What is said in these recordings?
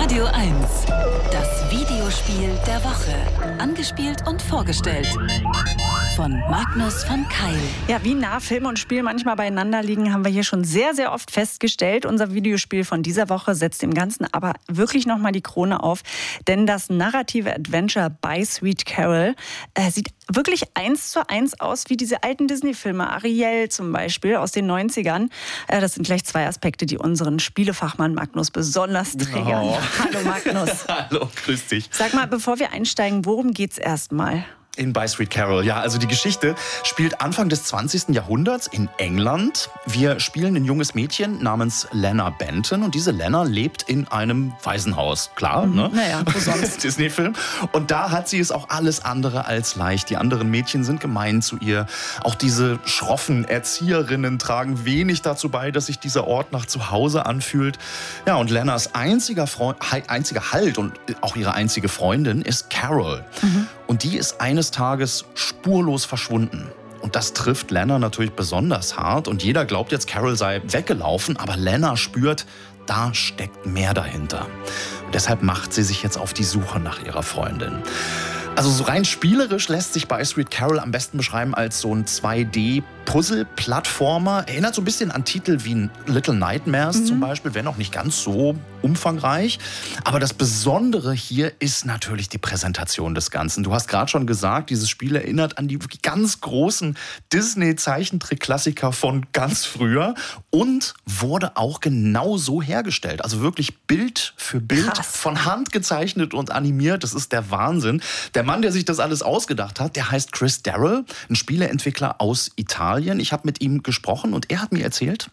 Radio 1. Das Videospiel der Woche. Angespielt und vorgestellt von Magnus von Keil. Ja, wie nah Film und Spiel manchmal beieinander liegen, haben wir hier schon sehr, sehr oft festgestellt. Unser Videospiel von dieser Woche setzt dem Ganzen aber wirklich nochmal die Krone auf. Denn das narrative Adventure By Sweet Carol sieht wirklich 1:1 aus wie diese alten Disney-Filme. Ariel zum Beispiel aus den 90ern. Das sind gleich zwei Aspekte, die unseren Spielefachmann Magnus besonders triggern. Oh. Hallo Magnus. Hallo, grüß dich. Sag mal, bevor wir einsteigen, worum geht's erstmal? In By Sweet Carol. Ja, also die Geschichte spielt Anfang des 20. Jahrhunderts in England. Wir spielen ein junges Mädchen namens Lena Benton und diese Lena lebt in einem Waisenhaus. Klar, ne? Naja, wo sonst? Disney-Film. Und da hat sie es auch alles andere als leicht. Die anderen Mädchen sind gemein zu ihr. Auch diese schroffen Erzieherinnen tragen wenig dazu bei, dass sich dieser Ort nach Zuhause anfühlt. Ja, und Lenas einziger Halt und auch ihre einzige Freundin ist Carol. Und die ist eines Tages spurlos verschwunden. Und das trifft Lena natürlich besonders hart. Und jeder glaubt jetzt, Carol sei weggelaufen. Aber Lena spürt, da steckt mehr dahinter. Und deshalb macht sie sich jetzt auf die Suche nach ihrer Freundin. Also so rein spielerisch lässt sich By Sweet Carol am besten beschreiben als so ein 2D-Puzzle-Plattformer. Erinnert so ein bisschen an Titel wie Little Nightmares zum Beispiel, wenn auch nicht ganz so umfangreich. Aber das Besondere hier ist natürlich die Präsentation des Ganzen. Du hast gerade schon gesagt, dieses Spiel erinnert an die wirklich ganz großen Disney-Zeichentrick-Klassiker von ganz früher und wurde auch genau so hergestellt. Also wirklich Bild für Bild, Krass. von Hand gezeichnet und animiert. Das ist der Wahnsinn. Der Mann, der sich das alles ausgedacht hat, der heißt Chris Darrell, ein Spieleentwickler aus Italien. Ich habe mit ihm gesprochen und er hat mir erzählt: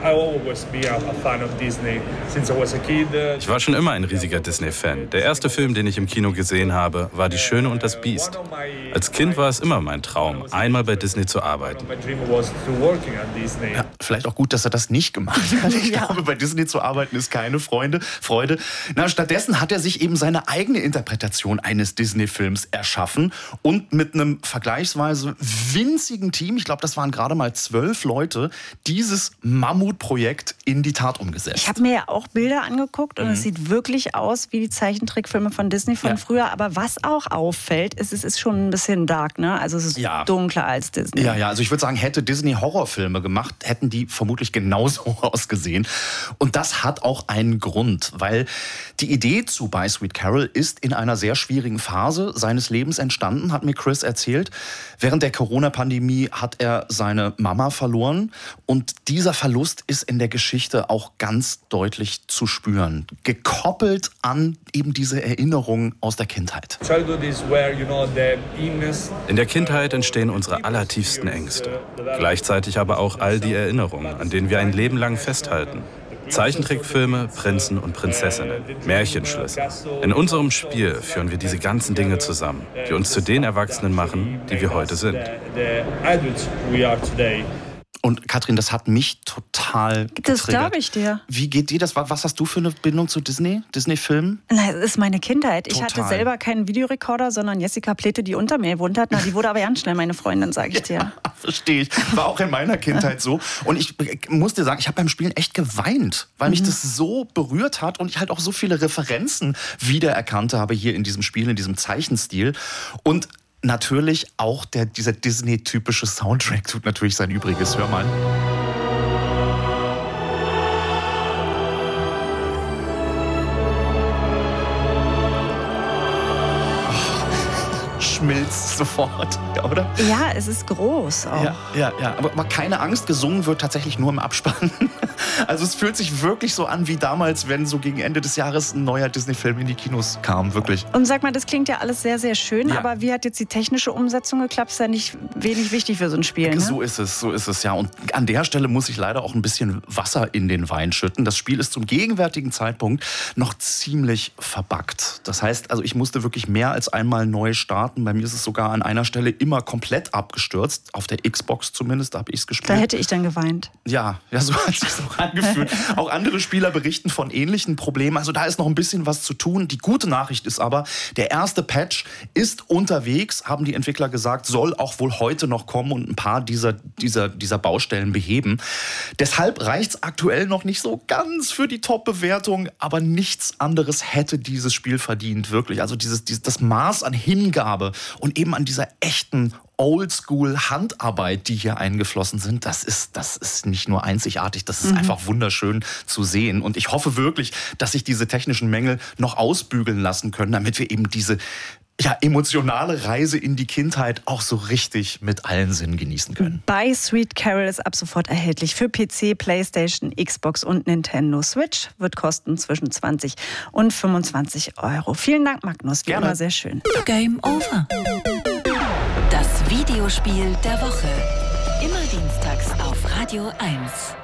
Ich war schon immer ein riesiger Disney-Fan. Der erste Film, den ich im Kino gesehen habe, war Die Schöne und das Biest. Als Kind war es immer mein Traum, einmal bei Disney zu arbeiten. Ja, vielleicht auch gut, dass er das nicht gemacht hat. Ich glaube, bei Disney zu arbeiten ist keine Freude. Na, stattdessen hat er sich eben seine eigene Interpretation eines Disney-Films erschaffen und mit einem vergleichsweise winzigen Team, ich glaube, das waren gerade mal 12 Leute, dieses Mammutprojekt in die Tat umgesetzt. Ich habe mir ja auch Bilder angeguckt und es sieht wirklich aus wie die Zeichentrickfilme von Disney von früher. Aber was auch auffällt, ist, es ist schon ein bisschen dark, ne? Also es ist dunkler als Disney. Ja, also ich würde sagen, hätte Disney Horrorfilme gemacht, hätten die vermutlich genauso ausgesehen. Und das hat auch einen Grund, weil die Idee zu By Sweet Carol ist in einer sehr schwierigen Phase seines Lebens entstanden, hat mir Chris erzählt. Während der Corona-Pandemie hat er seine Mama verloren und dieser Verlust ist in der Geschichte auch ganz deutlich zu spüren. Gekoppelt an eben diese Erinnerungen aus der Kindheit. In der Kindheit entstehen unsere allertiefsten Ängste. Gleichzeitig aber auch all die Erinnerungen, an denen wir ein Leben lang festhalten. Zeichentrickfilme, Prinzen und Prinzessinnen, Märchenschlüssel. In unserem Spiel führen wir diese ganzen Dinge zusammen, die uns zu den Erwachsenen machen, die wir heute sind. Und Katrin, das hat mich total getriggert. Das glaube ich dir. Wie geht dir das? Was hast du für eine Bindung zu Disney-Filmen? Na, das ist meine Kindheit. Ich Total. hatte selber keinen Videorekorder, sondern Jessica Plete, die unter mir gewohnt hat. Na, die wurde aber ganz schnell meine Freundin, sage ich dir. Verstehe ich. War auch in meiner Kindheit so. Und ich muss dir sagen, ich habe beim Spielen echt geweint, weil mich das so berührt hat und ich halt auch so viele Referenzen wiedererkannt habe hier in diesem Spiel, in diesem Zeichenstil. Und natürlich auch dieser Disney-typische Soundtrack tut natürlich sein Übriges. Hör mal. Schmilzt sofort, oder? Ja, es ist groß auch. Ja. Aber keine Angst, gesungen wird tatsächlich nur im Abspann. Also es fühlt sich wirklich so an wie damals, wenn so gegen Ende des Jahres ein neuer Disney-Film in die Kinos kam, wirklich. Und sag mal, das klingt ja alles sehr, sehr schön, aber wie hat jetzt die technische Umsetzung geklappt? Ist ja nicht wenig wichtig für so ein Spiel, ne? So ist es, ja. Und an der Stelle muss ich leider auch ein bisschen Wasser in den Wein schütten. Das Spiel ist zum gegenwärtigen Zeitpunkt noch ziemlich verbuggt. Das heißt, also ich musste wirklich mehr als einmal neu starten. Bei mir ist es sogar an einer Stelle immer komplett abgestürzt. Auf der Xbox zumindest, da habe ich es gespielt. Da hätte ich dann geweint. Ja, so hat es auch auch angeführt. Auch andere Spieler berichten von ähnlichen Problemen. Also da ist noch ein bisschen was zu tun. Die gute Nachricht ist aber, der erste Patch ist unterwegs, haben die Entwickler gesagt, soll auch wohl heute noch kommen und ein paar dieser Baustellen beheben. Deshalb reicht es aktuell noch nicht so ganz für die Top-Bewertung, aber nichts anderes hätte dieses Spiel verdient, wirklich. Also das Maß an Hingabe und eben an dieser echten Oldschool-Handarbeit, die hier eingeflossen sind, das ist nicht nur einzigartig, das ist einfach wunderschön zu sehen. Und ich hoffe wirklich, dass sich diese technischen Mängel noch ausbügeln lassen können, damit wir eben diese emotionale Reise in die Kindheit auch so richtig mit allen Sinnen genießen können. By Sweet Carol ist ab sofort erhältlich für PC, PlayStation, Xbox und Nintendo Switch. Wird kosten zwischen 20 und 25 €. Vielen Dank, Magnus. Wie immer sehr schön. Game over. Das Videospiel der Woche. Immer dienstags auf Radio 1.